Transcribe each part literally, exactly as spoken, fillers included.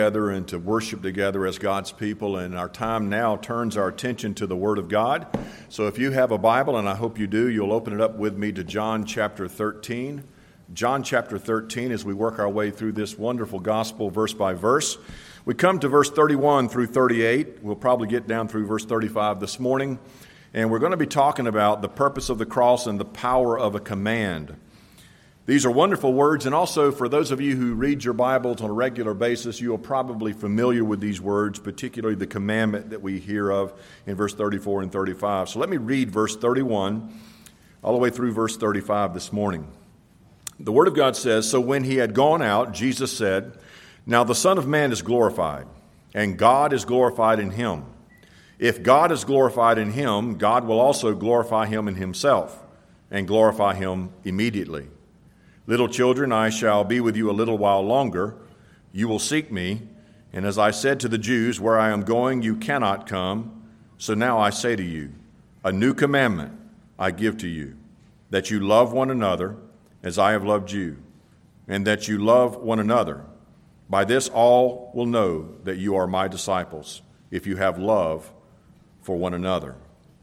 Together and to worship together as God's people, and our time now turns our attention to the Word of God. So if you have a Bible, and I hope you do, you'll open it up with me to John chapter thirteen. John chapter thirteen, as we work our way through this wonderful gospel verse by verse. We come to verse thirty-one through thirty-eight. We'll probably get down through verse thirty-five this morning, and we're going to be talking about the purpose of the cross and the power of a command. These are wonderful words, and also for those of you who read your Bibles on a regular basis, you are probably familiar with these words, particularly the commandment that we hear of in verse thirty-four and thirty-five. So let me read verse thirty-one all the way through verse thirty-five this morning. The Word of God says, "So when he had gone out, Jesus said, 'Now the Son of Man is glorified, and God is glorified in him. If God is glorified in him, God will also glorify him in himself, and glorify him immediately. Little children, I shall be with you a little while longer. You will seek me. And as I said to the Jews, where I am going, you cannot come. So now I say to you, a new commandment I give to you, that you love one another as I have loved you, and that you love one another. By this all will know that you are my disciples, if you have love for one another.'"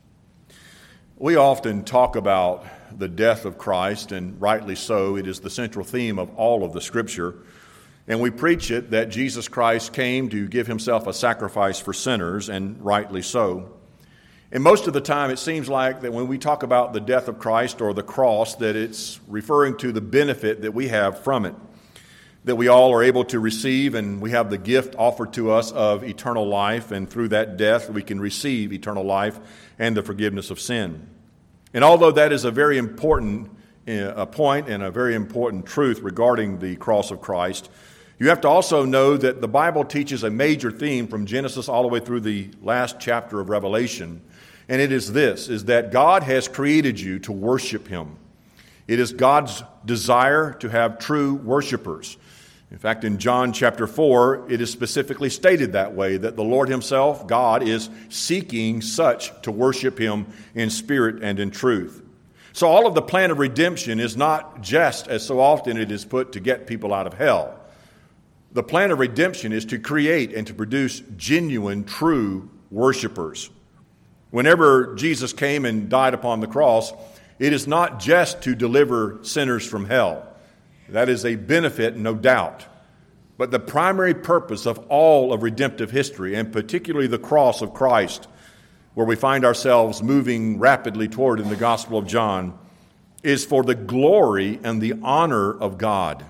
We often talk about the death of Christ, and rightly so. It is the central theme of all of the Scripture. And we preach it that Jesus Christ came to give himself a sacrifice for sinners, and rightly so. And most of the time it seems like that when we talk about the death of Christ or the cross, that it's referring to the benefit that we have from it, that we all are able to receive, and we have the gift offered to us of eternal life, and through that death we can receive eternal life and the forgiveness of sin. And although that is a very important uh, point and a very important truth regarding the cross of Christ, you have to also know that the Bible teaches a major theme from Genesis all the way through the last chapter of Revelation, and it is this, is that God has created you to worship him. It is God's desire to have true worshipers. In fact, in John chapter four, it is specifically stated that way, that the Lord himself, God, is seeking such to worship him in spirit and in truth. So all of the plan of redemption is not just, as so often it is put, to get people out of hell. The plan of redemption is to create and to produce genuine, true worshipers. Whenever Jesus came and died upon the cross, it is not just to deliver sinners from hell. That is a benefit, no doubt. But the primary purpose of all of redemptive history, and particularly the cross of Christ, where we find ourselves moving rapidly toward in the Gospel of John, is for the glory and the honor of God.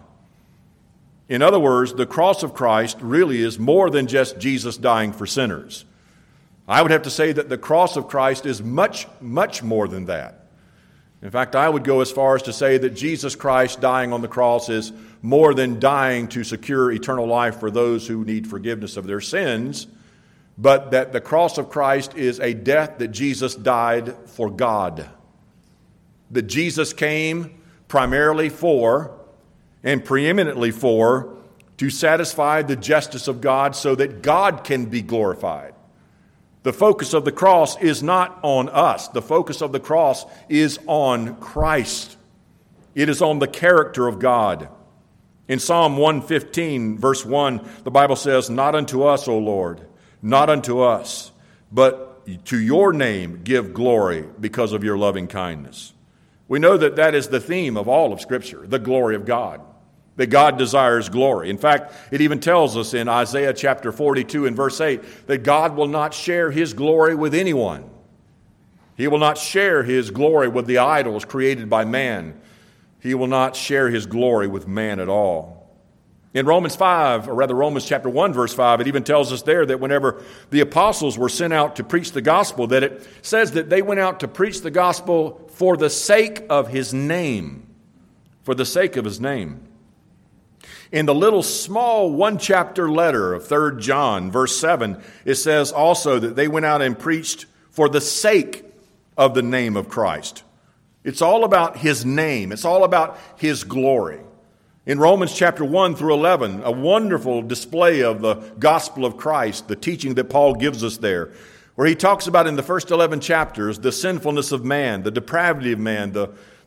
In other words, the cross of Christ really is more than just Jesus dying for sinners. I would have to say that the cross of Christ is much, much more than that. In fact, I would go as far as to say that Jesus Christ dying on the cross is more than dying to secure eternal life for those who need forgiveness of their sins, but that the cross of Christ is a death that Jesus died for God. That Jesus came primarily for, and preeminently for, to satisfy the justice of God so that God can be glorified. The focus of the cross is not on us. The focus of the cross is on Christ. It is on the character of God. In Psalm one fifteen, verse one, the Bible says, "Not unto us, O Lord, not unto us, but to your name give glory because of your loving kindness." We know that that is the theme of all of Scripture, the glory of God. That God desires glory. In fact, it even tells us in Isaiah chapter forty-two and verse eight that God will not share his glory with anyone. He will not share his glory with the idols created by man. He will not share his glory with man at all. In Romans five, or rather Romans chapter one, verse five, it even tells us there that whenever the apostles were sent out to preach the gospel, that it says that they went out to preach the gospel for the sake of his name. For the sake of his name. In the little small one-chapter letter of Third John, verse seven, it says also that they went out and preached for the sake of the name of Christ. It's all about his name. It's all about his glory. In Romans chapter one through eleven, a wonderful display of the gospel of Christ, the teaching that Paul gives us there, where he talks about in the first eleven chapters the sinfulness of man, the depravity of man, the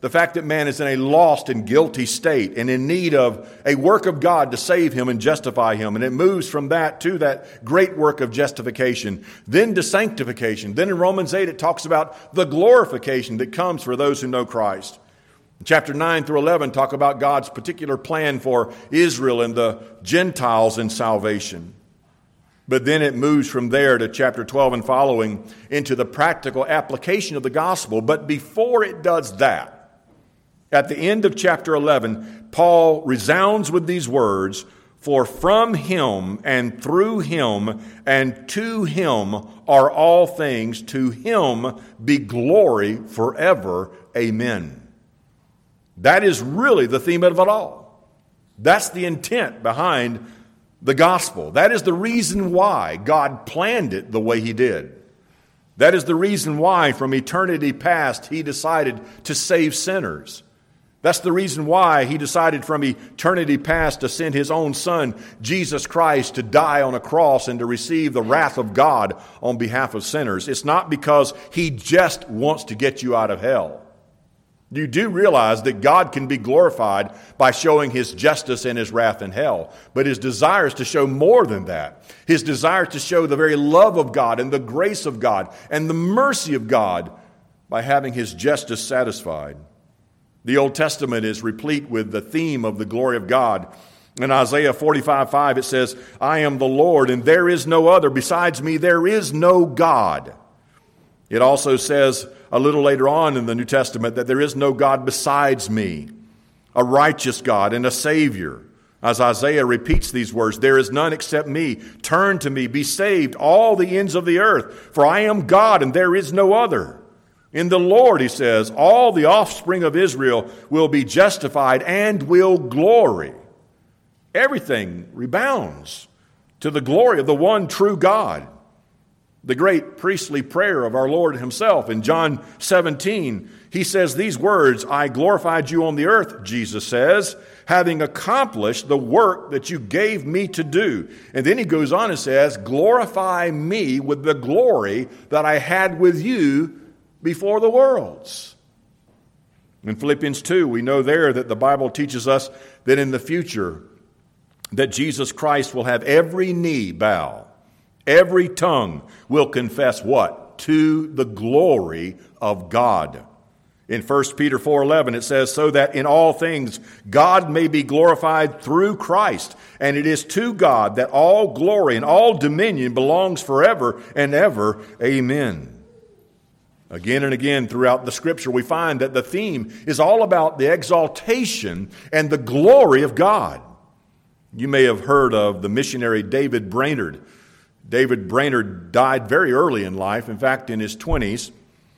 The fact that man is in a lost and guilty state and in need of a work of God to save him and justify him. And it moves from that to that great work of justification, then to sanctification. Then in Romans eight, it talks about the glorification that comes for those who know Christ. Chapter nine through eleven talk about God's particular plan for Israel and the Gentiles in salvation. But then it moves from there to chapter twelve and following into the practical application of the gospel. But before it does that, at the end of chapter eleven, Paul resounds with these words, "For from him and through him and to him are all things, to him be glory forever. Amen." That is really the theme of it all. That's the intent behind the gospel. That is the reason why God planned it the way he did. That is the reason why from eternity past he decided to save sinners. That's the reason why he decided from eternity past to send his own son, Jesus Christ, to die on a cross and to receive the wrath of God on behalf of sinners. It's not because he just wants to get you out of hell. You do realize that God can be glorified by showing his justice and his wrath in hell. But his desire is to show more than that. His desire is to show the very love of God and the grace of God and the mercy of God by having his justice satisfied. The Old Testament is replete with the theme of the glory of God. In Isaiah forty-five five, it says, "I am the Lord, and there is no other. Besides me, there is no God." It also says a little later on in the New Testament that there is no God besides me, a righteous God and a Savior. As Isaiah repeats these words, "There is none except me. Turn to me, be saved, all the ends of the earth. For I am God, and there is no other. In the Lord," he says, "all the offspring of Israel will be justified and will glory." Everything rebounds to the glory of the one true God. The great priestly prayer of our Lord himself in John seventeen, he says these words, "I glorified you on the earth," Jesus says, "having accomplished the work that you gave me to do." And then he goes on and says, "Glorify me with the glory that I had with you before the worlds." In Philippians two, we know there that the Bible teaches us that in the future, that Jesus Christ will have every knee bow, every tongue will confess what? To the glory of God. In First Peter four eleven, it says, "So that in all things God may be glorified through Christ. And it is to God that all glory and all dominion belongs forever and ever. Amen." Again and again throughout the Scripture, we find that the theme is all about the exaltation and the glory of God. You may have heard of the missionary David Brainerd. David Brainerd died very early in life, in fact, in his twenties.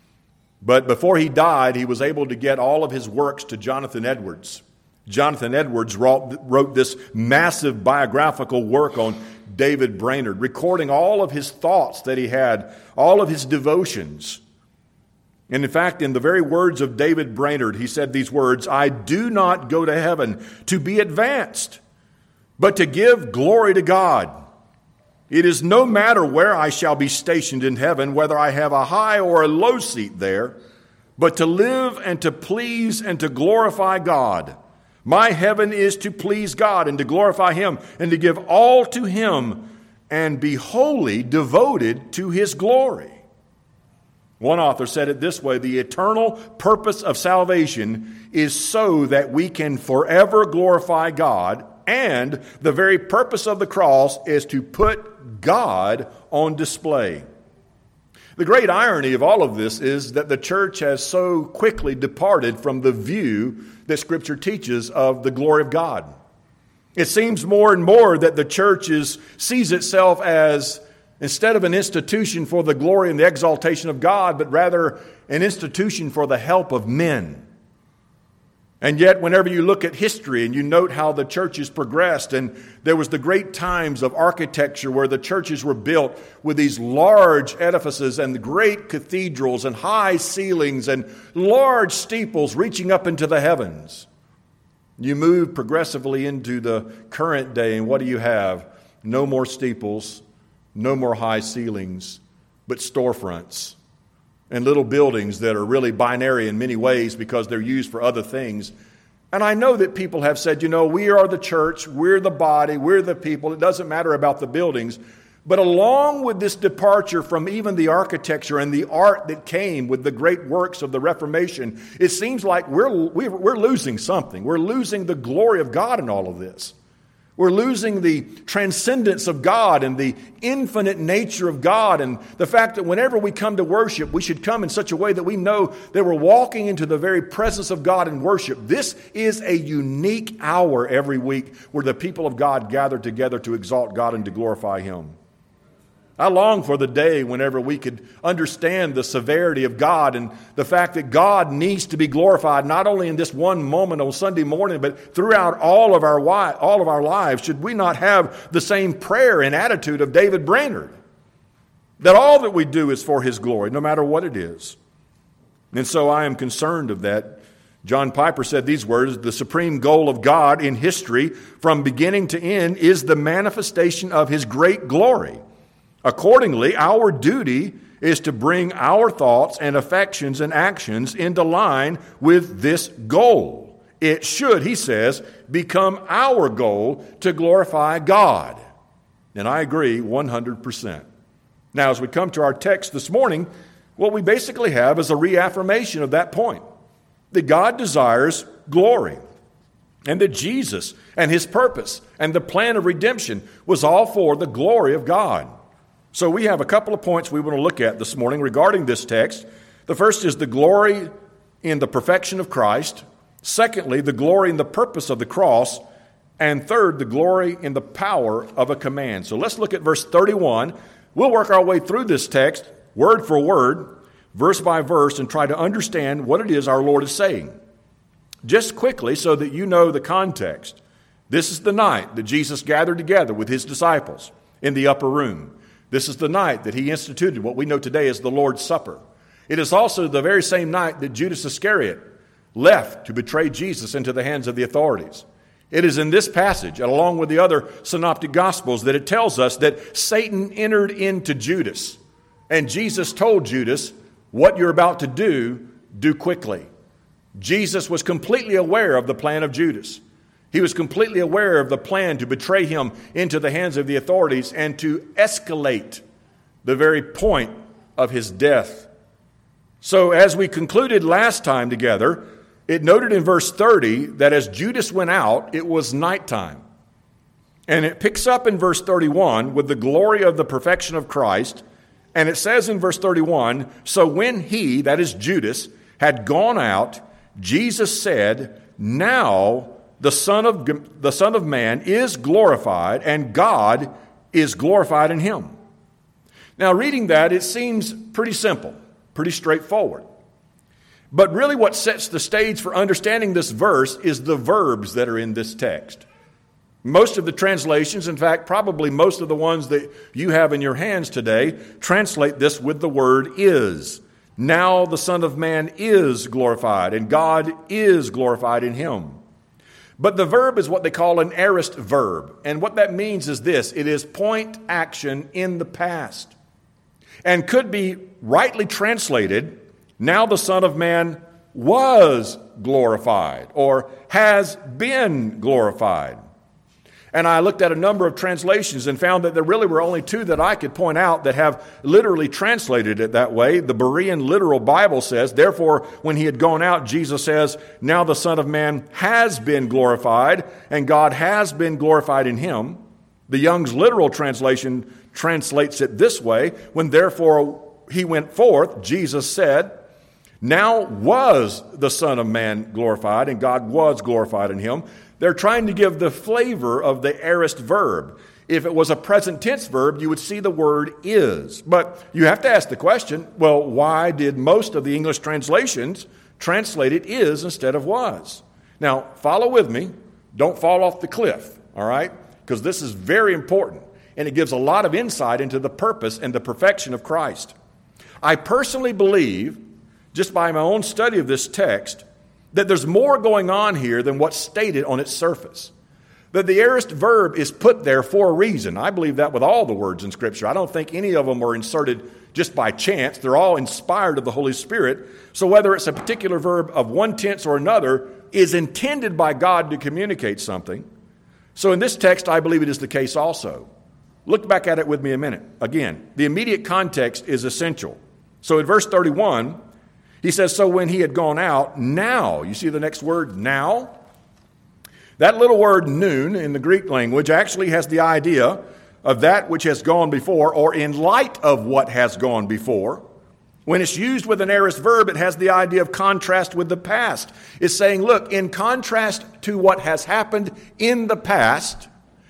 But before he died, he was able to get all of his works to Jonathan Edwards. Jonathan Edwards wrote, wrote this massive biographical work on David Brainerd, recording all of his thoughts that he had, all of his devotions. And in fact, in the very words of David Brainerd, he said these words, "I do not go to heaven to be advanced, but to give glory to God. It is no matter where I shall be stationed in heaven, whether I have a high or a low seat there, but to live and to please and to glorify God. My heaven is to please God and to glorify him and to give all to him and be wholly devoted to his glory." One author said it this way, "The eternal purpose of salvation is so that we can forever glorify God, and the very purpose of the cross is to put God on display." The great irony of all of this is that the church has so quickly departed from the view that Scripture teaches of the glory of God. It seems more and more that the church is, sees itself as, instead of an institution for the glory and the exaltation of God, but rather an institution for the help of men. And yet, whenever you look at history and you note how the churches progressed, and there was the great times of architecture where the churches were built with these large edifices and great cathedrals and high ceilings and large steeples reaching up into the heavens. You move progressively into the current day, and what do you have? No more steeples, no more high ceilings, but storefronts. and little buildings that are really binary in many ways because they're used for other things. And I know that people have said, you know, we are the church, we're the body, we're the people. It doesn't matter about the buildings. But along with this departure from even the architecture and the art that came with the great works of the Reformation, it seems like we're, we're losing something. We're losing the glory of God in all of this. We're losing the transcendence of God and the infinite nature of God, and the fact that whenever we come to worship, we should come in such a way that we know that we're walking into the very presence of God in worship. This is a unique hour every week where the people of God gather together to exalt God and to glorify Him. I long for the day whenever we could understand the severity of God and the fact that God needs to be glorified not only in this one moment on Sunday morning, but throughout all of our all of our lives. Should we not have the same prayer and attitude of David Brainerd? That all that we do is for His glory, no matter what it is. And so I am concerned of that. John Piper said these words: the supreme goal of God in history from beginning to end is the manifestation of His great glory. Accordingly, our duty is to bring our thoughts and affections and actions into line with this goal. It should, he says, become our goal to glorify God. And I agree one hundred percent. Now, as we come to our text this morning, what we basically have is a reaffirmation of that point. That God desires glory. And that Jesus and His purpose and the plan of redemption was all for the glory of God. So we have a couple of points we want to look at this morning regarding this text. The first is the glory in the perfection of Christ. Secondly, the glory in the purpose of the cross. And third, the glory in the power of a command. So let's look at verse thirty-one. We'll work our way through this text, word for word, verse by verse, and try to understand what it is our Lord is saying. Just quickly, so that you know the context. This is the night that Jesus gathered together with His disciples in the upper room. This is the night that He instituted what we know today as the Lord's Supper. It is also the very same night that Judas Iscariot left to betray Jesus into the hands of the authorities. It is in this passage, along with the other synoptic gospels, that it tells us that Satan entered into Judas. And Jesus told Judas, what you're about to do, do quickly. Jesus was completely aware of the plan of Judas. He was completely aware of the plan to betray Him into the hands of the authorities and to escalate the very point of His death. So as we concluded last time together, it noted in verse thirty that as Judas went out, it was nighttime. And it picks up in verse thirty-one with the glory of the perfection of Christ. And it says in verse thirty-one, so when he, that is Judas, had gone out, Jesus said, now the Son of the Son of Man is glorified, and God is glorified in Him. Now, reading that, it seems pretty simple, pretty straightforward. But really what sets the stage for understanding this verse is the verbs that are in this text. Most of the translations, in fact, probably most of the ones that you have in your hands today, translate this with the word is. Now the Son of Man is glorified, and God is glorified in Him. But the verb is what they call an aorist verb. And what that means is this: it is point action in the past. And could be rightly translated, now the Son of Man was glorified, or has been glorified. And I looked at a number of translations and found that there really were only two that I could point out that have literally translated it that way. The Berean Literal Bible says, therefore, when He had gone out, Jesus says, now the Son of Man has been glorified, and God has been glorified in Him. The Young's Literal Translation translates it this way: when therefore He went forth, Jesus said, now was the Son of Man glorified, and God was glorified in Him. They're trying to give the flavor of the aorist verb. If it was a present tense verb, you would see the word is. But you have to ask the question, well, why did most of the English translations translate it is instead of was? Now, follow with me. Don't fall off the cliff, all right? Because this is very important, and it gives a lot of insight into the purpose and the perfection of Christ. I personally believe, just by my own study of this text, that there's more going on here than what's stated on its surface. But the aorist verb is put there for a reason. I believe that with all the words in Scripture. I don't think any of them were inserted just by chance. They're all inspired of the Holy Spirit. So whether it's a particular verb of one tense or another is intended by God to communicate something. So in this text, I believe it is the case also. Look back at it with me a minute. Again, the immediate context is essential. So in verse thirty-one, he says, so when he had gone out, now, you see the next word, now? That little word noon in the Greek language actually has the idea of that which has gone before, or in light of what has gone before. When it's used with an aorist verb, it has the idea of contrast with the past. It's saying, look, in contrast to what has happened in the past,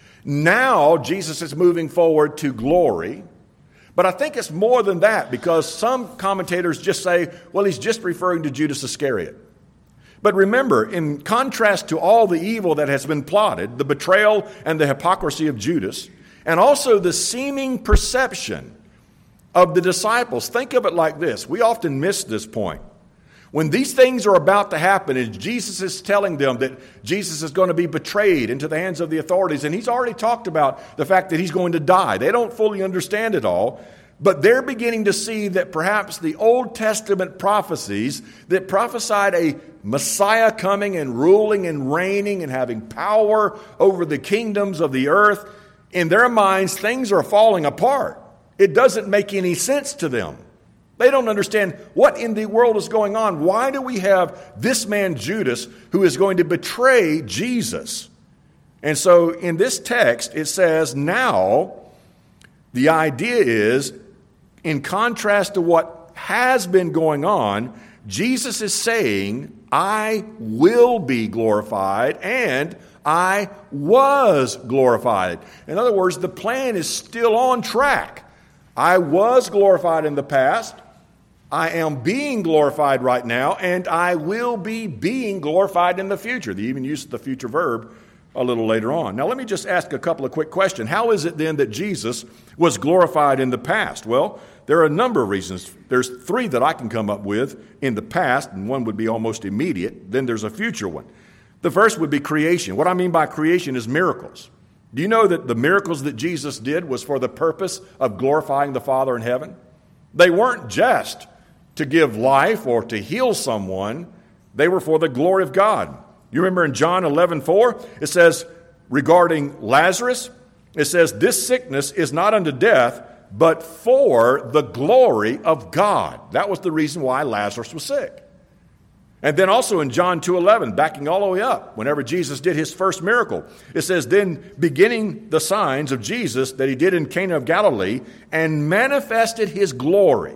now Jesus is moving forward to glory. But I think it's more than that, because some commentators just say, well, he's just referring to Judas Iscariot. But remember, in contrast to all the evil that has been plotted, the betrayal and the hypocrisy of Judas, and also the seeming perception of the disciples, think of it like this. We often miss this point. When these things are about to happen and Jesus is telling them that Jesus is going to be betrayed into the hands of the authorities, and he's already talked about the fact that he's going to die. They don't fully understand it all, but they're beginning to see that perhaps the Old Testament prophecies that prophesied a Messiah coming and ruling and reigning and having power over the kingdoms of the earth, in their minds, things are falling apart. It doesn't make any sense to them. They don't understand what in the world is going on. Why do we have this man Judas who is going to betray Jesus? And so in this text, it says, now, the idea is, in contrast to what has been going on, Jesus is saying, I will be glorified and I was glorified. In other words, the plan is still on track. I was glorified in the past. I am being glorified right now, and I will be being glorified in the future. They even use the future verb a little later on. Now, let me just ask a couple of quick questions. How is it then that Jesus was glorified in the past? Well, there are a number of reasons. There's three that I can come up with in the past, and one would be almost immediate. Then there's a future one. The first would be creation. What I mean by creation is miracles. Do you know that the miracles that Jesus did was for the purpose of glorifying the Father in heaven? They weren't just to give life or to heal someone. They were for the glory of God. You remember in John eleven four, it says regarding Lazarus, it says, this sickness is not unto death, but for the glory of God. That was the reason why Lazarus was sick. And then also in John two eleven, backing all the way up, whenever Jesus did his first miracle, it says, then beginning the signs of Jesus that he did in Cana of Galilee and manifested his glory.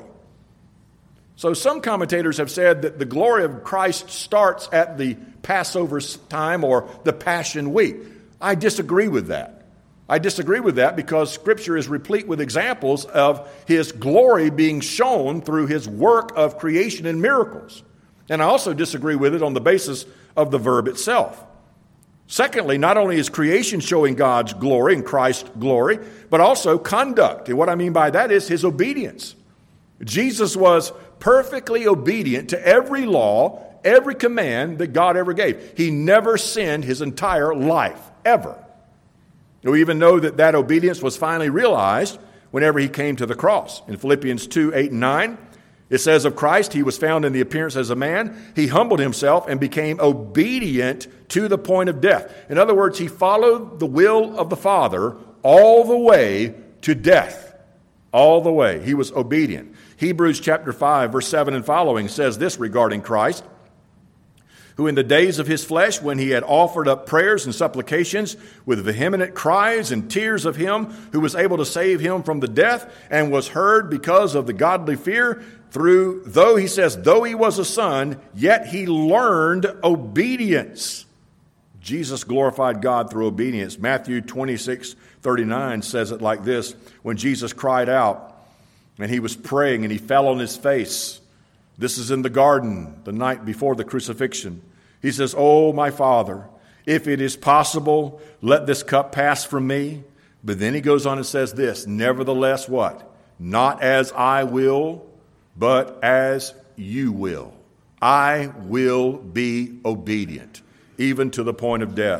So some commentators have said that the glory of Christ starts at the Passover time or the Passion Week. I disagree with that. I disagree with that because Scripture is replete with examples of his glory being shown through his work of creation and miracles. And I also disagree with it on the basis of the verb itself. Secondly, not only is creation showing God's glory and Christ's glory, but also conduct. And what I mean by that is his obedience. Jesus was perfectly obedient to every law, every command that God ever gave. He never sinned his entire life, ever. We even know that that obedience was finally realized whenever he came to the cross. In Philippians two, eight, and nine, it says of Christ, he was found in the appearance as a man. He humbled himself and became obedient to the point of death. In other words, he followed the will of the Father all the way to death. All the way. He was obedient. Hebrews chapter five, verse seven and following says this regarding Christ, who in the days of his flesh, when he had offered up prayers and supplications with vehement cries and tears of him who was able to save him from the death, and was heard because of the godly fear, through, though he says, though he was a son, yet he learned obedience. Jesus glorified God through obedience. Matthew twenty-six, thirty-nine says it like this, when Jesus cried out, and he was praying, and he fell on his face. This is in the garden, the night before the crucifixion. He says, oh, my Father, if it is possible, let this cup pass from me. But then he goes on and says this, nevertheless, what? Not as I will, but as you will. I will be obedient, even to the point of death.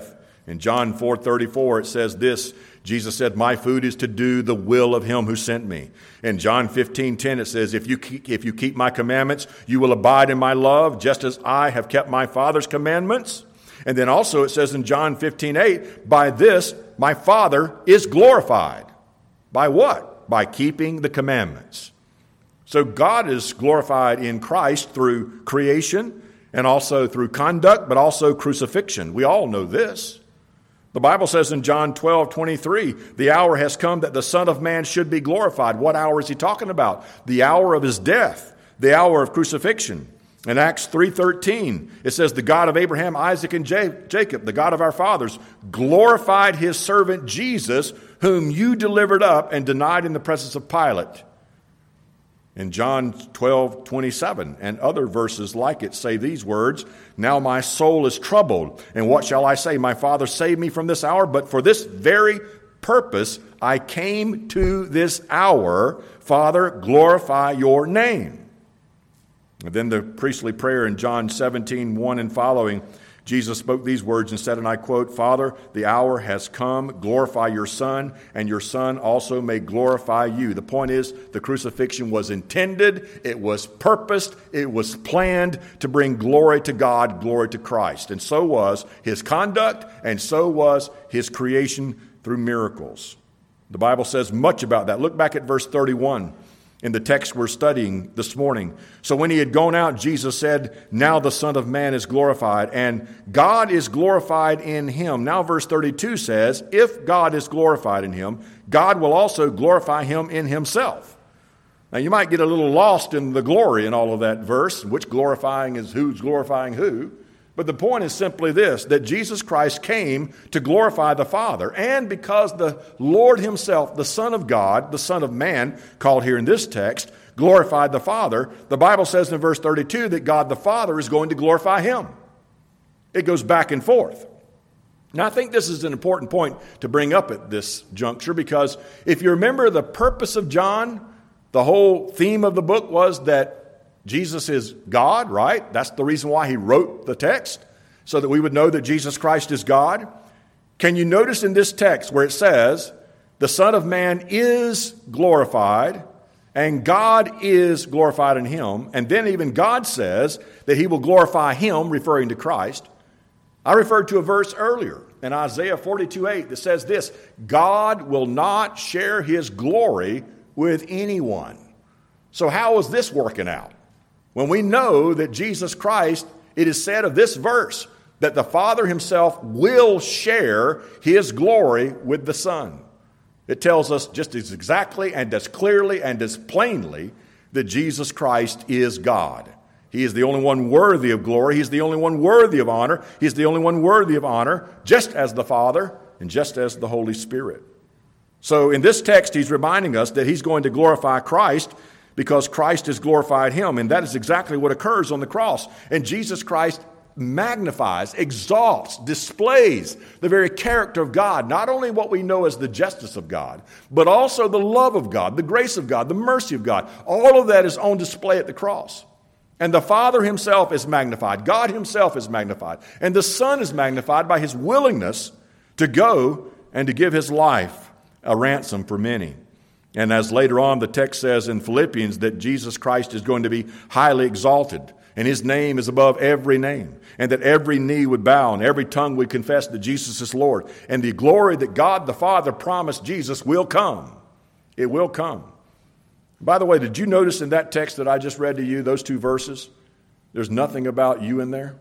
In John four thirty-four, it says this, Jesus said, my food is to do the will of him who sent me. In John fifteen ten, it says, if you keep, if you keep my commandments, you will abide in my love, just as I have kept my Father's commandments. And then also it says in John fifteen eight, by this my Father is glorified. By what? By keeping the commandments. So God is glorified in Christ through creation and also through conduct, but also crucifixion. We all know this. The Bible says in John twelve twenty-three, the hour has come that the Son of Man should be glorified. What hour is he talking about? The hour of his death, the hour of crucifixion. In Acts three thirteen, it says, the God of Abraham, Isaac, and Jacob, the God of our fathers, glorified his servant Jesus, whom you delivered up and denied in the presence of Pilate. In John twelve twenty-seven and other verses like it say these words, now my soul is troubled, and what shall I say? My Father saved me from this hour, but for this very purpose I came to this hour. Father, glorify your name. And then the priestly prayer in John seventeen one and following, Jesus spoke these words and said, and I quote, Father, the hour has come, glorify your Son, and your Son also may glorify you. The point is, the crucifixion was intended, it was purposed, it was planned to bring glory to God, glory to Christ. And so was his conduct, and so was his creation through miracles. The Bible says much about that. Look back at verse thirty-one. In the text we're studying this morning. So when he had gone out, Jesus said, now the Son of Man is glorified, and God is glorified in him. Now verse thirty-two says, if God is glorified in him, God will also glorify him in himself. Now you might get a little lost in the glory in all of that verse, which glorifying is who's glorifying who. But the point is simply this, that Jesus Christ came to glorify the Father. And because the Lord himself, the Son of God, the Son of Man, called here in this text, glorified the Father, the Bible says in verse thirty-two that God the Father is going to glorify him. It goes back and forth. Now I think this is an important point to bring up at this juncture, because if you remember the purpose of John, the whole theme of the book was that Jesus is God, right? That's the reason why he wrote the text, so that we would know that Jesus Christ is God. Can you notice in this text where it says, the Son of Man is glorified, and God is glorified in him, and then even God says that he will glorify him, referring to Christ. I referred to a verse earlier in Isaiah forty-two eight that says this, God will not share his glory with anyone. So how is this working out? When we know that Jesus Christ, it is said of this verse, that the Father himself will share his glory with the Son. It tells us just as exactly and as clearly and as plainly that Jesus Christ is God. He is the only one worthy of glory. He's the only one worthy of honor. He's the only one worthy of honor, just as the Father and just as the Holy Spirit. So in this text, he's reminding us that he's going to glorify Christ because Christ has glorified him. And that is exactly what occurs on the cross. And Jesus Christ magnifies, exalts, displays the very character of God, not only what we know as the justice of God, but also the love of God, the grace of God, the mercy of God. All of that is on display at the cross. And the Father himself is magnified. God himself is magnified. And the Son is magnified by his willingness to go and to give his life a ransom for many. And as later on the text says in Philippians that Jesus Christ is going to be highly exalted, and his name is above every name, and that every knee would bow and every tongue would confess that Jesus is Lord. And the glory that God the Father promised Jesus will come. It will come. By the way, did you notice in that text that I just read to you, those two verses, there's nothing about you in there?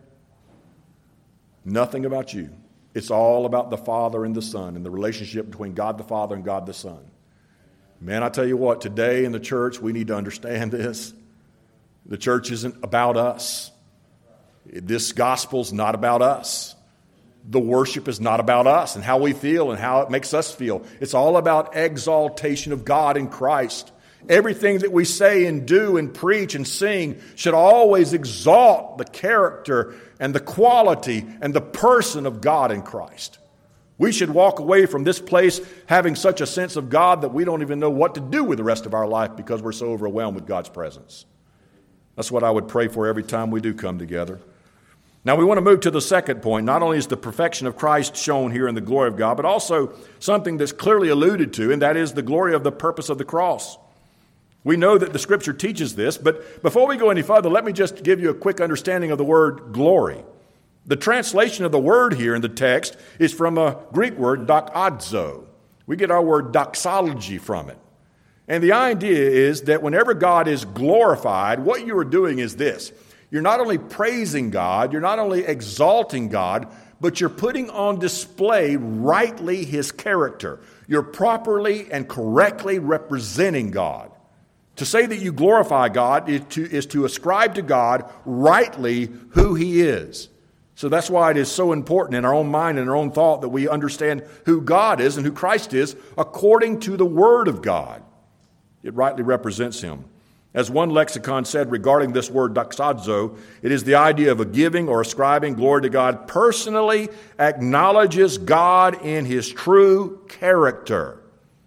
Nothing about you. It's all about the Father and the Son and the relationship between God the Father and God the Son. Man, I tell you what, today in the church, we need to understand this. The church isn't about us. This gospel's not about us. The worship is not about us and how we feel and how it makes us feel. It's all about exaltation of God in Christ. Everything that we say and do and preach and sing should always exalt the character and the quality and the person of God in Christ. We should walk away from this place having such a sense of God that we don't even know what to do with the rest of our life because we're so overwhelmed with God's presence. That's what I would pray for every time we do come together. Now we want to move to the second point. Not only is the perfection of Christ shown here in the glory of God, but also something that's clearly alluded to, and that is the glory of the purpose of the cross. We know that the Scripture teaches this, but before we go any further, let me just give you a quick understanding of the word glory. The translation of the word here in the text is from a Greek word, doxazo. We get our word doxology from it. And the idea is that whenever God is glorified, what you are doing is this. You're not only praising God, you're not only exalting God, but you're putting on display rightly His character. You're properly and correctly representing God. To say that you glorify God is to, is to ascribe to God rightly who He is. So that's why it is so important in our own mind and our own thought that we understand who God is and who Christ is according to the Word of God. It rightly represents Him. As one lexicon said regarding this word doxazo, it is the idea of a giving or ascribing glory to God personally acknowledges God in His true character.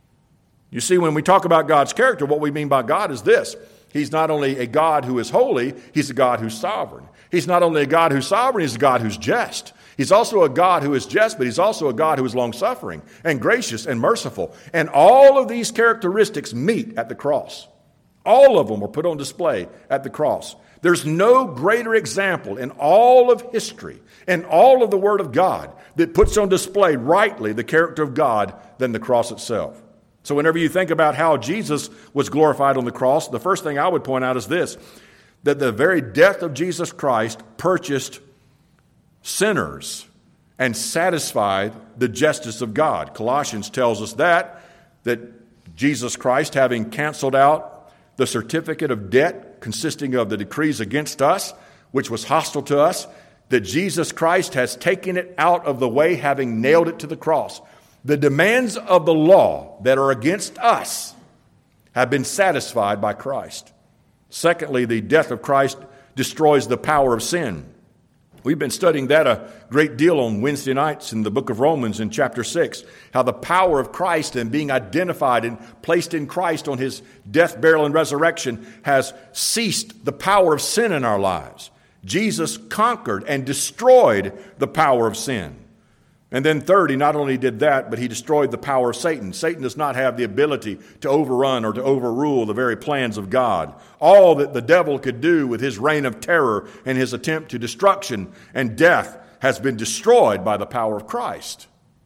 You see, when we talk about God's character, what we mean by God is this. He's not only a God who is holy, He's a God who's sovereign. He's not only a God who's sovereign, He's a God who's just. He's also a God who is just, but He's also a God who is long-suffering and gracious and merciful. And all of these characteristics meet at the cross. All of them were put on display at the cross. There's no greater example in all of history and all of the Word of God that puts on display rightly the character of God than the cross itself. So whenever you think about how Jesus was glorified on the cross, the first thing I would point out is this, that the very death of Jesus Christ purchased sinners and satisfied the justice of God. Colossians tells us that, that Jesus Christ, having canceled out the certificate of debt consisting of the decrees against us, which was hostile to us, that Jesus Christ has taken it out of the way, having nailed it to the cross. The demands of the law that are against us have been satisfied by Christ. Secondly, the death of Christ destroys the power of sin. We've been studying that a great deal on Wednesday nights in the book of Romans in chapter six, how the power of Christ and being identified and placed in Christ on His death, burial, and resurrection has ceased the power of sin in our lives. Jesus conquered and destroyed the power of sin. And then third, He not only did that, but He destroyed the power of Satan. Satan does not have the ability to overrun or to overrule the very plans of God. All that the devil could do with his reign of terror and his attempt to destruction and death has been destroyed by the power of Christ.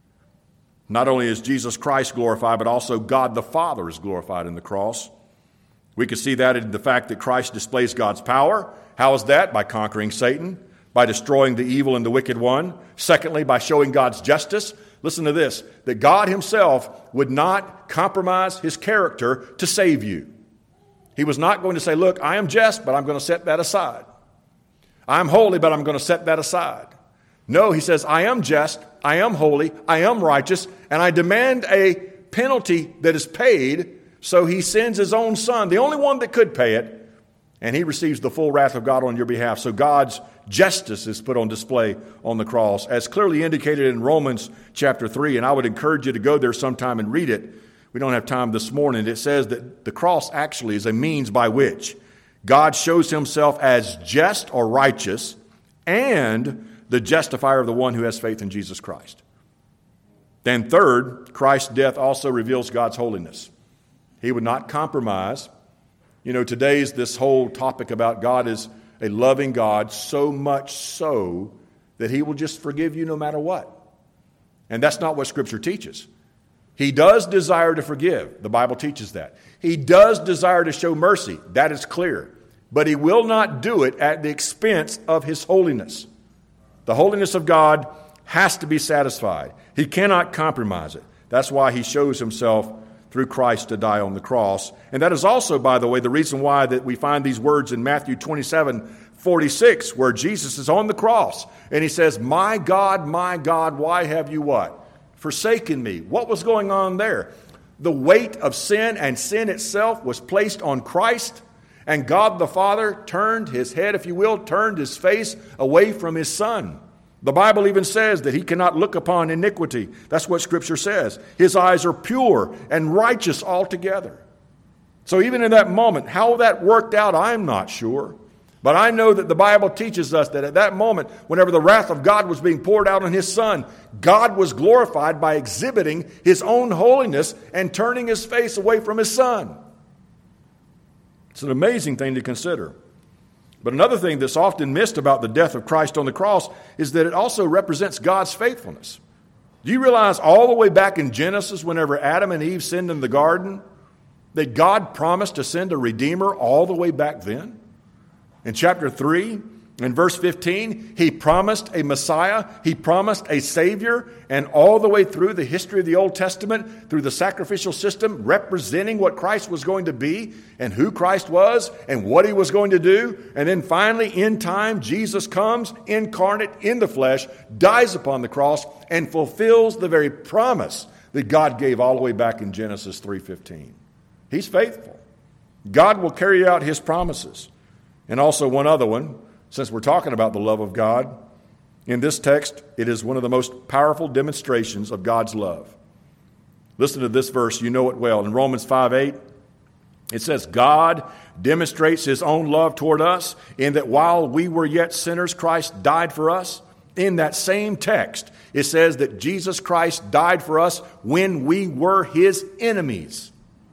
Not only is Jesus Christ glorified, but also God the Father is glorified in the cross. We can see that in the fact that Christ displays God's power. How is that? By conquering Satan, by destroying the evil and the wicked one. Secondly, by showing God's justice. Listen to this, that God Himself would not compromise His character to save you. He was not going to say, look, I am just, but I'm going to set that aside. I'm holy, but I'm going to set that aside. No, He says, I am just, I am holy, I am righteous, and I demand a penalty that is paid. So He sends His own Son, the only one that could pay it, and He receives the full wrath of God on your behalf. So God's justice is put on display on the cross, as clearly indicated in Romans chapter three. And I would encourage you to go there sometime and read it. We don't have time this morning. It says that the cross actually is a means by which God shows Himself as just or righteous and the justifier of the one who has faith in Jesus Christ. Then third, Christ's death also reveals God's holiness. He would not compromise. You know, today's this whole topic about God is a loving God, so much so that He will just forgive you no matter what. And that's not what Scripture teaches. He does desire to forgive. The Bible teaches that. He does desire to show mercy. That is clear. But He will not do it at the expense of His holiness. The holiness of God has to be satisfied. He cannot compromise it. That's why He shows Himself through Christ to die on the cross. And that is also, by the way, the reason why that we find these words in Matthew twenty-seven forty-six, where Jesus is on the cross and He says, my God, my God, why have you what? Forsaken me. What was going on there? The weight of sin and sin itself was placed on Christ, and God the Father turned His head, if you will, turned His face away from His Son. The Bible even says that He cannot look upon iniquity. That's what Scripture says. His eyes are pure and righteous altogether. So even in that moment, how that worked out, I'm not sure. But I know that the Bible teaches us that at that moment, whenever the wrath of God was being poured out on his Son, God was glorified by exhibiting his own holiness and turning his face away from his Son. It's an amazing thing to consider. But another thing that's often missed about the death of Christ on the cross is that it also represents God's faithfulness. Do you realize all the way back in Genesis, whenever Adam and Eve sinned in the garden, that God promised to send a Redeemer all the way back then? In chapter three, in verse fifteen, he promised a Messiah, he promised a Savior, and all the way through the history of the Old Testament, through the sacrificial system, representing what Christ was going to be, and who Christ was, and what he was going to do. And then finally, in time, Jesus comes, incarnate in the flesh, dies upon the cross, and fulfills the very promise that God gave all the way back in Genesis three fifteen. He's faithful. God will carry out his promises. And also one other one, since we're talking about the love of God, in this text, it is one of the most powerful demonstrations of God's love. Listen to this verse, you know it well. In Romans five eight, it says, God demonstrates his own love toward us in that while we were yet sinners, Christ died for us. In that same text, it says that Jesus Christ died for us when we were his enemies.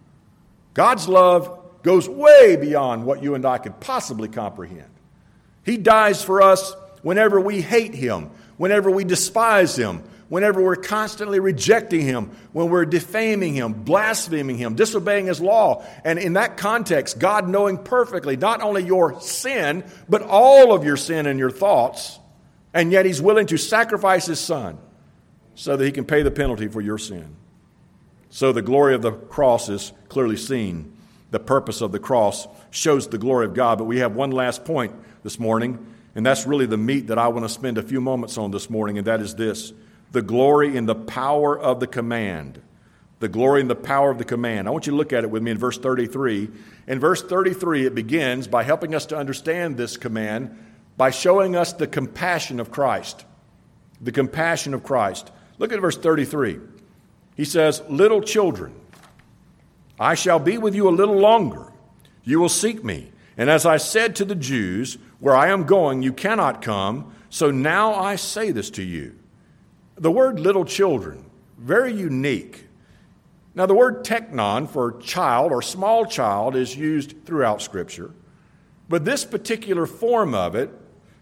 God's love goes way beyond what you and I could possibly comprehend. He dies for us whenever we hate him, whenever we despise him, whenever we're constantly rejecting him, when we're defaming him, blaspheming him, disobeying his law. And in that context, God knowing perfectly not only your sin, but all of your sin and your thoughts, and yet he's willing to sacrifice his Son so that he can pay the penalty for your sin. So the glory of the cross is clearly seen. The purpose of the cross shows the glory of God. But we have one last point this morning, and that's really the meat that I want to spend a few moments on this morning, and that is this: the glory in the power of the command. The glory in the power of the command. I want you to look at it with me in verse thirty-three. In verse thirty-three, it begins by helping us to understand this command by showing us the compassion of Christ. The compassion of Christ. Look at verse thirty-three. He says, little children, I shall be with you a little longer. You will seek me. And as I said to the Jews, where I am going, you cannot come. So now I say this to you. The word little children, very unique. Now the word teknon for child or small child is used throughout Scripture. But this particular form of it,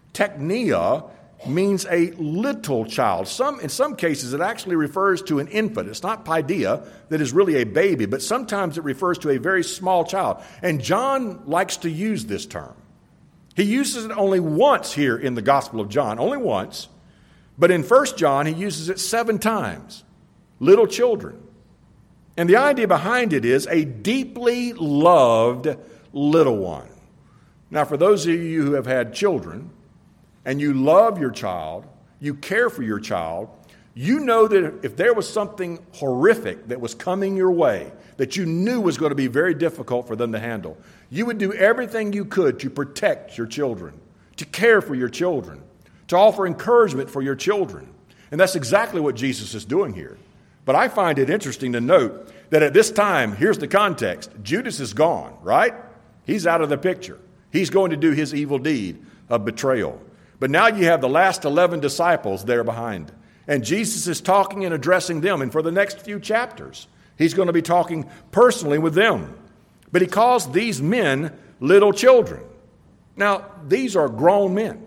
teknia, means a little child. Some, in some cases, it actually refers to an infant. It's not paideia, that is really a baby, but sometimes it refers to a very small child. And John likes to use this term. He uses it only once here in the Gospel of John, only once. But in First John, he uses it seven times. Little children. And the idea behind it is a deeply loved little one. Now, for those of you who have had children, and you love your child, you care for your child, you know that if there was something horrific that was coming your way, that you knew was going to be very difficult for them to handle, you would do everything you could to protect your children, to care for your children, to offer encouragement for your children. And that's exactly what Jesus is doing here. But I find it interesting to note that at this time, here's the context. Judas is gone, right? He's out of the picture. He's going to do his evil deed of betrayal. But now you have the last eleven disciples there behind. And Jesus is talking and addressing them. And for the next few chapters, he's going to be talking personally with them. But he calls these men little children. Now, these are grown men.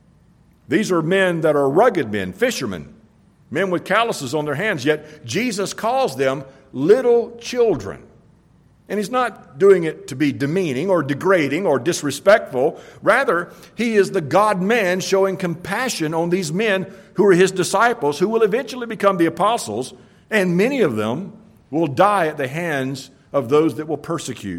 These are men that are rugged men, fishermen, men with calluses on their hands. Yet Jesus calls them little children. And he's not doing it to be demeaning or degrading or disrespectful. Rather, he is the God-man showing compassion on these men who are his disciples, who will eventually become the apostles, and many of them will die at the hands of those that will persecute.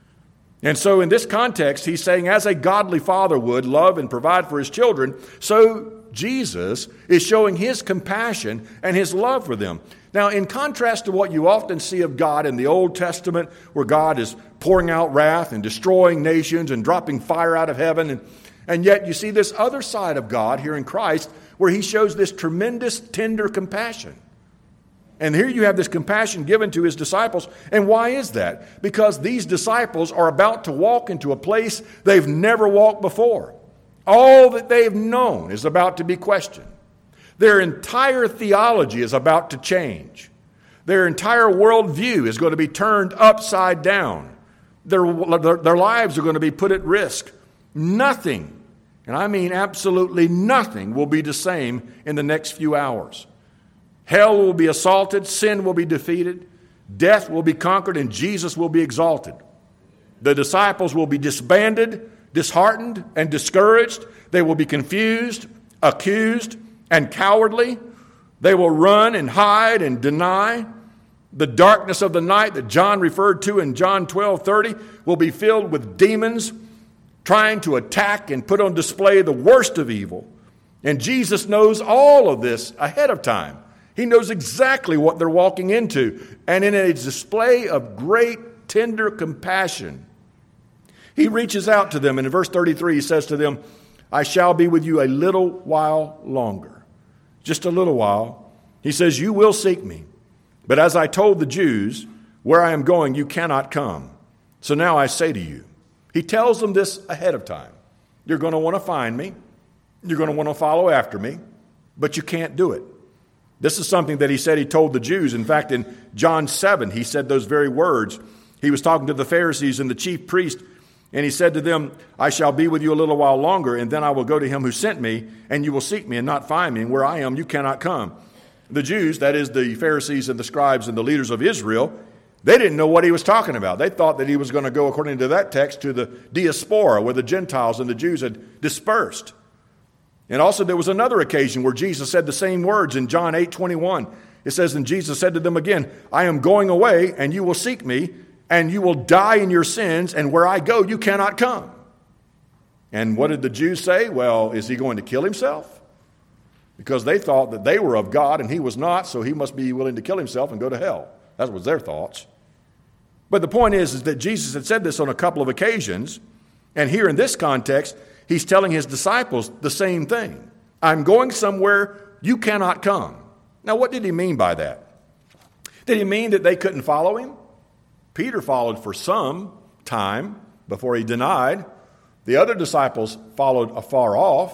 And so in this context, he's saying, as a godly father would love and provide for his children, so Jesus is showing his compassion and his love for them. Now, in contrast to what you often see of God in the Old Testament, where God is pouring out wrath and destroying nations and dropping fire out of heaven, and, and yet you see this other side of God here in Christ, where he shows this tremendous, tender compassion. And here you have this compassion given to his disciples. And why is that? Because these disciples are about to walk into a place they've never walked before. All that they've known is about to be questioned. Their entire theology is about to change. Their entire worldview is going to be turned upside down. Their, their, their lives are going to be put at risk. Nothing, and I mean absolutely nothing, will be the same in the next few hours. Hell will be assaulted, sin will be defeated, death will be conquered, and Jesus will be exalted. The disciples will be disbanded, disheartened, and discouraged. They will be confused, accused, and cowardly. They will run and hide and deny. The darkness of the night that John referred to in John twelve thirty will be filled with demons trying to attack and put on display the worst of evil. And Jesus knows all of this ahead of time. He knows exactly what they're walking into. And in a display of great, tender compassion, he reaches out to them. And in verse thirty-three, he says to them, I shall be with you a little while longer. Just a little while. He says, you will seek me. But as I told the Jews, where I am going, you cannot come. So now I say to you. He tells them this ahead of time. You're going to want to find me. You're going to want to follow after me. But you can't do it. This is something that he said he told the Jews. In fact, in John seven, he said those very words. He was talking to the Pharisees and the chief priest, and he said to them, I shall be with you a little while longer, and then I will go to him who sent me, and you will seek me and not find me, and where I am, you cannot come. The Jews, that is the Pharisees and the scribes and the leaders of Israel, they didn't know what he was talking about. They thought that he was going to go, according to that text, to the diaspora, where the Gentiles and the Jews had dispersed. And also there was another occasion where Jesus said the same words in John eight twenty-one. It says, and Jesus said to them again, I am going away, and you will seek me, and you will die in your sins, and where I go, you cannot come. And what did the Jews say? Well, is he going to kill himself? Because they thought that they were of God, and he was not, so he must be willing to kill himself and go to hell. That was their thoughts. But the point is, is that Jesus had said this on a couple of occasions, and here in this context, he's telling his disciples the same thing. I'm going somewhere you cannot come. Now, what did he mean by that? Did he mean that they couldn't follow him? Peter followed for some time before he denied. The other disciples followed afar off.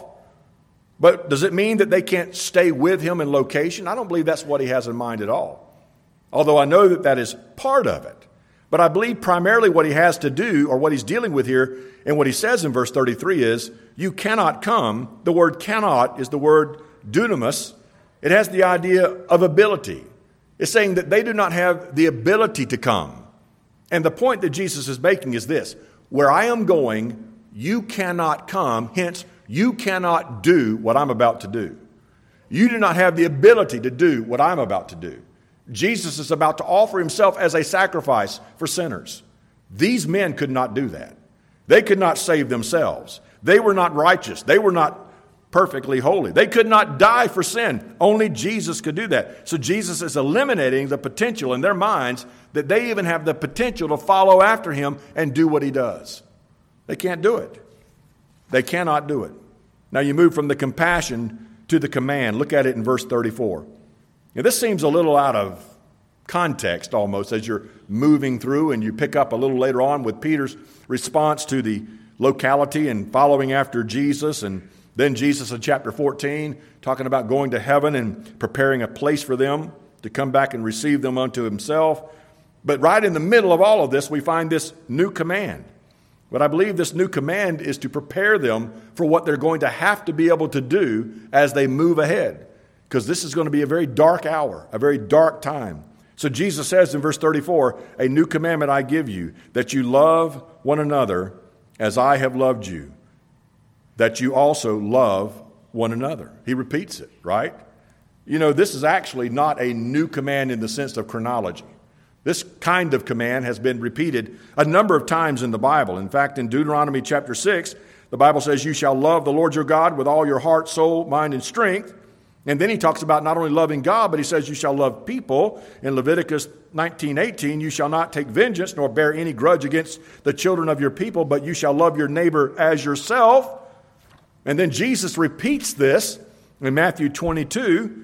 But does it mean that they can't stay with him in location? I don't believe that's what he has in mind at all. Although I know that that is part of it. But I believe primarily what he has to do, or what he's dealing with here, and what he says in verse thirty-three is, you cannot come. The word cannot is the word dunamis. It has the idea of ability. It's saying that they do not have the ability to come. And the point that Jesus is making is this: where I am going, you cannot come, hence you cannot do what I'm about to do. You do not have the ability to do what I'm about to do. Jesus is about to offer himself as a sacrifice for sinners. These men could not do that. They could not save themselves. They were not righteous. They were not perfectly holy. They could not die for sin. Only Jesus could do that. So Jesus is eliminating the potential in their minds that they even have the potential to follow after him and do what he does. They can't do it. They cannot do it. Now you move from the compassion to the command. Look at it in verse thirty-four. Now, this seems a little out of context almost as you're moving through, and you pick up a little later on with Peter's response to the locality and following after Jesus, and then Jesus in chapter fourteen talking about going to heaven and preparing a place for them to come back and receive them unto himself. But right in the middle of all of this, we find this new command. But I believe this new command is to prepare them for what they're going to have to be able to do as they move ahead. Because this is going to be a very dark hour, a very dark time. So Jesus says in verse thirty-four, a new commandment I give you, that you love one another as I have loved you, that you also love one another. He repeats it, right? You know, this is actually not a new command in the sense of chronology. This kind of command has been repeated a number of times in the Bible. In fact, in Deuteronomy chapter six, the Bible says, you shall love the Lord your God with all your heart, soul, mind, and strength. And then he talks about not only loving God, but he says you shall love people. In Leviticus nineteen eighteen, you shall not take vengeance nor bear any grudge against the children of your people, but you shall love your neighbor as yourself. And then Jesus repeats this in Matthew twenty-two,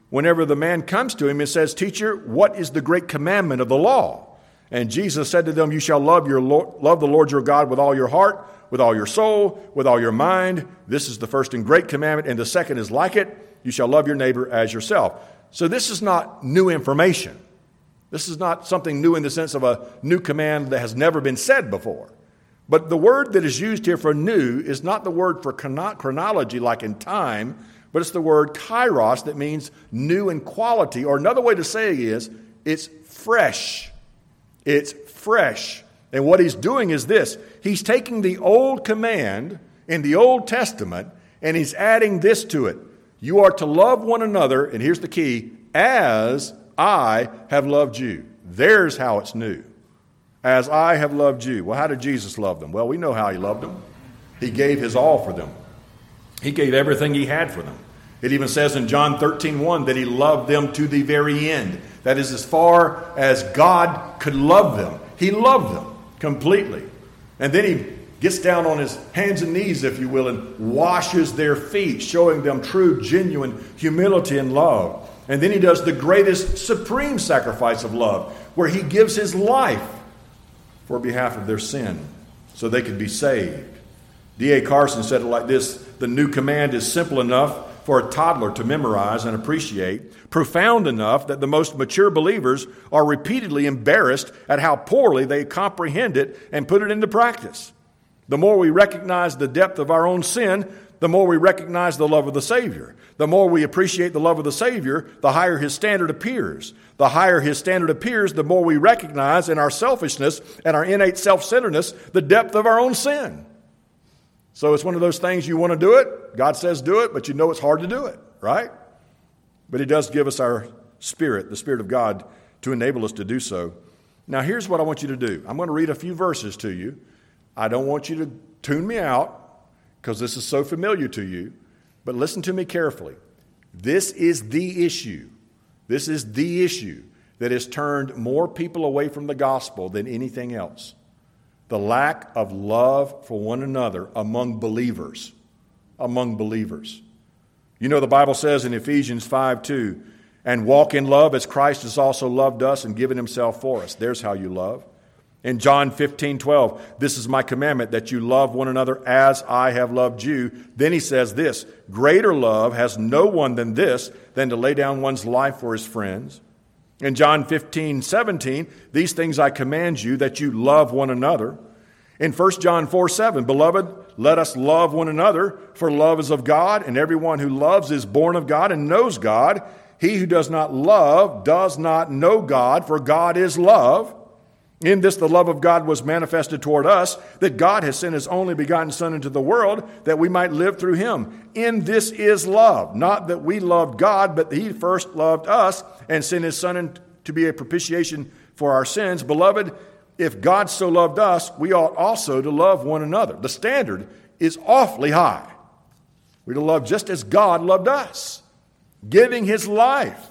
whenever the man comes to him and says, "Teacher, what is the great commandment of the law?" And Jesus said to them, "You shall love your Lord, love the Lord your God with all your heart, with all your soul, with all your mind. This is the first and great commandment, and the second is like it. You shall love your neighbor as yourself." So this is not new information. This is not something new in the sense of a new command that has never been said before. But the word that is used here for new is not the word for chrono- chronology like in time, but it's the word kairos that means new in quality. Or another way to say it is, it's fresh. It's fresh. And what he's doing is this. He's taking the old command in the Old Testament and he's adding this to it. You are to love one another, and here's the key, as I have loved you. There's how it's new. As I have loved you. Well, how did Jesus love them? Well, we know how he loved them. He gave his all for them. He gave everything he had for them. It even says in John thirteen one that he loved them to the very end. That is, as far as God could love them. He loved them completely. And then he gets down on his hands and knees, if you will, and washes their feet, showing them true, genuine humility and love. And then he does the greatest, supreme sacrifice of love, where he gives his life for behalf of their sin so they could be saved. D A Carson said it like this: the new command is simple enough for a toddler to memorize and appreciate, profound enough that the most mature believers are repeatedly embarrassed at how poorly they comprehend it and put it into practice. The more we recognize the depth of our own sin, the more we recognize the love of the Savior. The more we appreciate the love of the Savior, the higher his standard appears. The higher his standard appears, the more we recognize in our selfishness and our innate self-centeredness the depth of our own sin. So it's one of those things, you want to do it, God says do it, but you know it's hard to do it, right? But he does give us our Spirit, the Spirit of God, to enable us to do so. Now here's what I want you to do. I'm going to read a few verses to you. I don't want you to tune me out because this is so familiar to you, but listen to me carefully. This is the issue. This is the issue that has turned more people away from the gospel than anything else. The lack of love for one another among believers. Among believers. You know, the Bible says in Ephesians five two, and walk in love as Christ has also loved us and given himself for us. There's how you love. In John fifteen twelve, this is my commandment, that you love one another as I have loved you. Then he says this, greater love has no one than this, than to lay down one's life for his friends. In John fifteen seventeen, these things I command you, that you love one another. In First John four seven, beloved, let us love one another, for love is of God, and everyone who loves is born of God and knows God. He who does not love does not know God, for God is love. In this the love of God was manifested toward us, that God has sent his only begotten Son into the world, that we might live through him. In this is love, not that we loved God, but that he first loved us and sent his Son in to be a propitiation for our sins. Beloved, if God so loved us, we ought also to love one another. The standard is awfully high. We're to love just as God loved us, giving his life.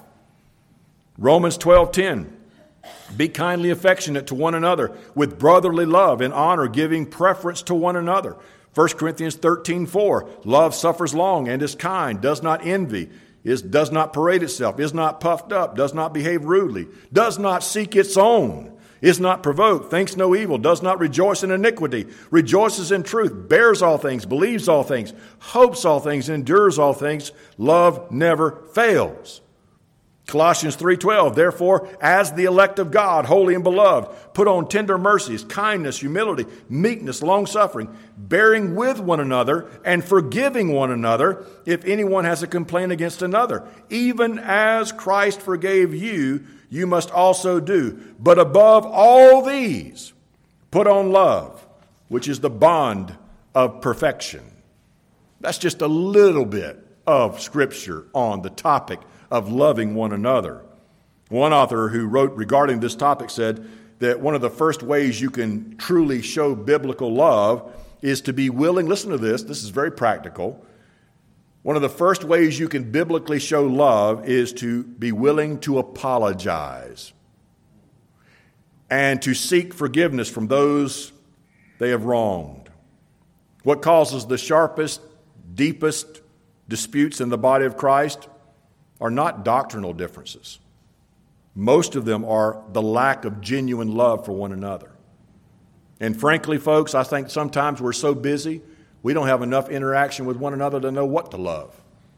Romans twelve ten. Be kindly affectionate to one another with brotherly love and honor, giving preference to one another. First Corinthians thirteen four. Love suffers long and is kind, does not envy, is, does not parade itself, is not puffed up, does not behave rudely, does not seek its own, is not provoked, thinks no evil, does not rejoice in iniquity, rejoices in truth, bears all things, believes all things, hopes all things, endures all things. Love never fails. Colossians three twelve, therefore, as the elect of God, holy and beloved, put on tender mercies, kindness, humility, meekness, long-suffering, bearing with one another and forgiving one another if anyone has a complaint against another. Even as Christ forgave you, you must also do. But above all these, put on love, which is the bond of perfection. That's just a little bit of Scripture on the topic of loving one another. One author who wrote regarding this topic said that one of the first ways you can truly show biblical love is to be willing, listen to this, this is very practical. One of the first ways you can biblically show love is to be willing to apologize and to seek forgiveness from those they have wronged. What causes the sharpest, deepest disputes in the body of Christ are not doctrinal differences. Most of them are the lack of genuine love for one another. And frankly, folks, I think sometimes we're so busy, we don't have enough interaction with one another to know what to love.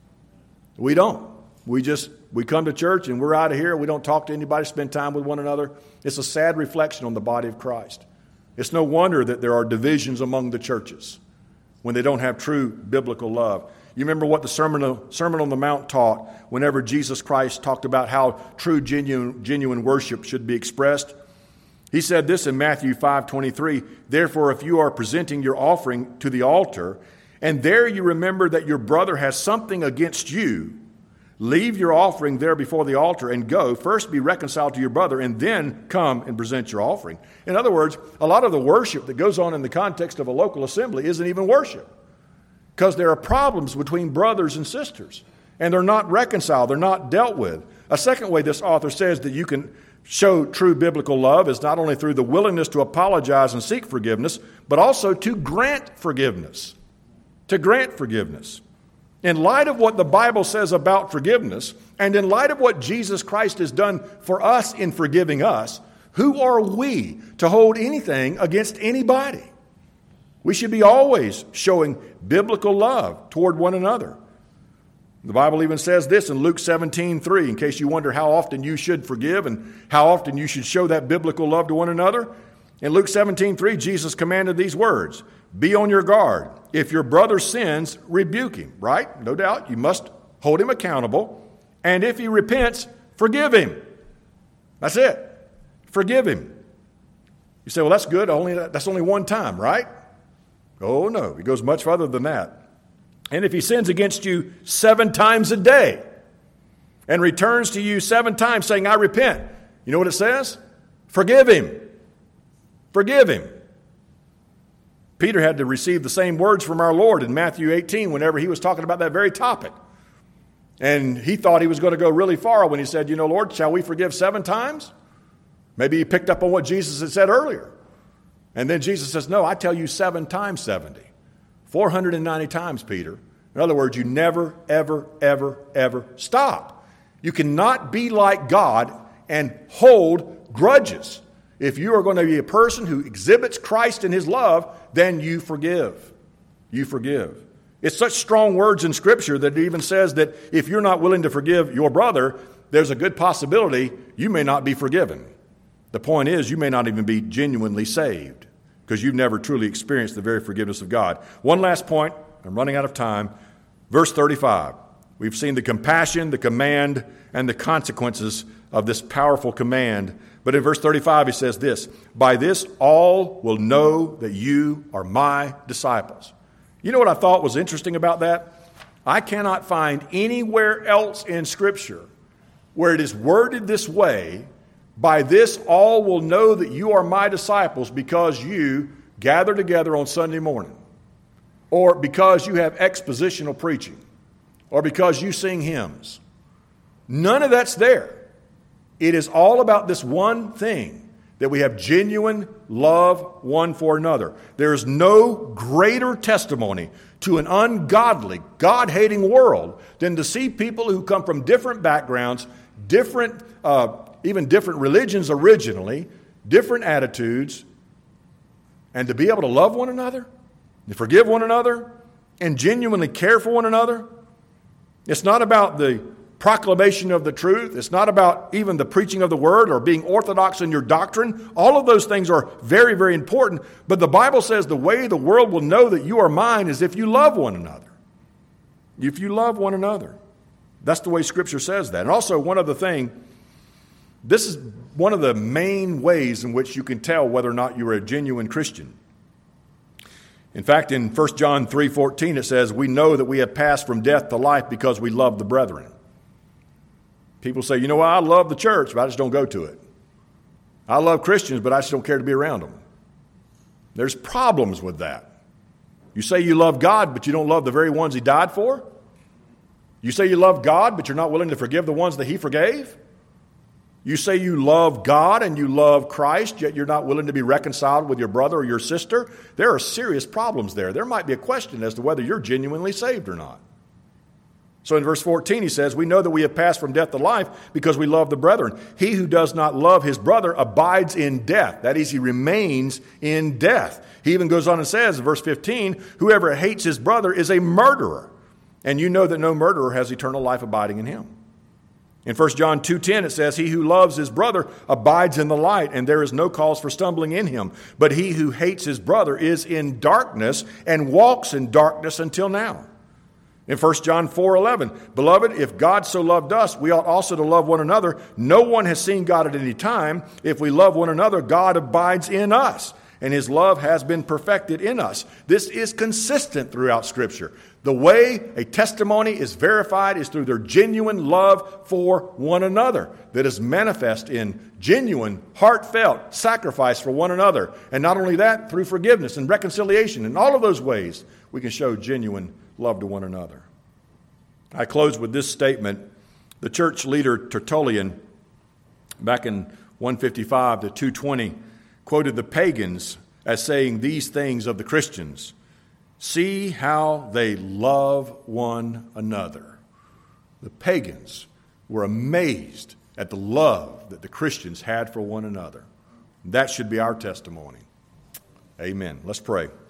We don't. We just, we come to church and we're out of here. We don't talk to anybody, spend time with one another. It's a sad reflection on the body of Christ. It's no wonder that there are divisions among the churches when they don't have true biblical love. You remember what the Sermon, Sermon on the Mount taught whenever Jesus Christ talked about how true, genuine, genuine worship should be expressed? He said this in Matthew five twenty-three, "Therefore, if you are presenting your offering to the altar, and there you remember that your brother has something against you, leave your offering there before the altar and go. First be reconciled to your brother, and then come and present your offering." In other words, a lot of the worship that goes on in the context of a local assembly isn't even worship, because there are problems between brothers and sisters, and they're not reconciled, they're not dealt with. A second way this author says that you can show true biblical love is not only through the willingness to apologize and seek forgiveness, but also to grant forgiveness. To grant forgiveness. In light of what the Bible says about forgiveness, and in light of what Jesus Christ has done for us in forgiving us, who are we to hold anything against anybody? We should be always showing biblical love toward one another. The Bible even says this in Luke seventeen three, in case you wonder how often you should forgive and how often you should show that biblical love to one another. In Luke seventeen three, Jesus commanded these words, "Be on your guard. If your brother sins, rebuke him." Right? No doubt. You must hold him accountable. And if he repents, forgive him. That's it. Forgive him. You say, well, that's good. Only that's only one time, right? Oh, no. It goes much further than that. And if he sins against you seven times a day and returns to you seven times saying, "I repent," you know what it says? Forgive him. Forgive him. Peter had to receive the same words from our Lord in Matthew eighteen whenever he was talking about that very topic. And he thought he was going to go really far when he said, you know, "Lord, shall we forgive seven times?" Maybe he picked up on what Jesus had said earlier. And then Jesus says, "No, I tell you seven times seventy. four hundred ninety times, Peter." In other words, you never, ever, ever, ever stop. You cannot be like God and hold grudges. If you are going to be a person who exhibits Christ in his love, then you forgive. You forgive. It's such strong words in Scripture that it even says that if you're not willing to forgive your brother, there's a good possibility you may not be forgiven. The point is, you may not even be genuinely saved because you've never truly experienced the very forgiveness of God. One last point. I'm running out of time. Verse thirty-five. We've seen the compassion, the command, and the consequences of this powerful command. But in verse thirty-five, he says this, "By this all will know that you are my disciples." You know what I thought was interesting about that? I cannot find anywhere else in Scripture where it is worded this way, "By this all will know that you are my disciples because you gather together on Sunday morning," or because you have expositional preaching, or because you sing hymns. None of that's there. It is all about this one thing, that we have genuine love one for another. There is no greater testimony to an ungodly, God-hating world than to see people who come from different backgrounds, different, uh, even different religions originally, different attitudes, and to be able to love one another, to forgive one another, and genuinely care for one another. It's not about the proclamation of the truth. It's not about even the preaching of the word or being orthodox in your doctrine. All of those things are very, very important. But the Bible says the way the world will know that you are mine is if you love one another. If you love one another. That's the way Scripture says that. And also, one other thing, this is one of the main ways in which you can tell whether or not you are a genuine Christian. In fact, in First John three fourteen, it says, "We know that we have passed from death to life because we love the brethren." People say, you know what, I love the church, but I just don't go to it. I love Christians, but I just don't care to be around them. There's problems with that. You say you love God, but you don't love the very ones he died for? You say you love God, but you're not willing to forgive the ones that he forgave? You say you love God and you love Christ, yet you're not willing to be reconciled with your brother or your sister? There are serious problems there. There might be a question as to whether you're genuinely saved or not. So in verse fourteen, he says, we know that we have passed from death to life because we love the brethren. He who does not love his brother abides in death. That is, he remains in death. He even goes on and says in verse fifteen, whoever hates his brother is a murderer. And you know that no murderer has eternal life abiding in him. In First John two ten, it says, he who loves his brother abides in the light, and there is no cause for stumbling in him. But he who hates his brother is in darkness and walks in darkness until now. In First John four eleven, beloved, if God so loved us, we ought also to love one another. No one has seen God at any time. If we love one another, God abides in us, and his love has been perfected in us. This is consistent throughout Scripture. The way a testimony is verified is through their genuine love for one another that is manifest in genuine, heartfelt sacrifice for one another. And not only that, through forgiveness and reconciliation. In all of those ways, we can show genuine love to one another. I close with this statement. The church leader Tertullian, back in one fifty-five to two twenty, quoted the pagans as saying these things of the Christians. See how they love one another. The pagans were amazed at the love that the Christians had for one another. That should be our testimony. Amen. Let's pray.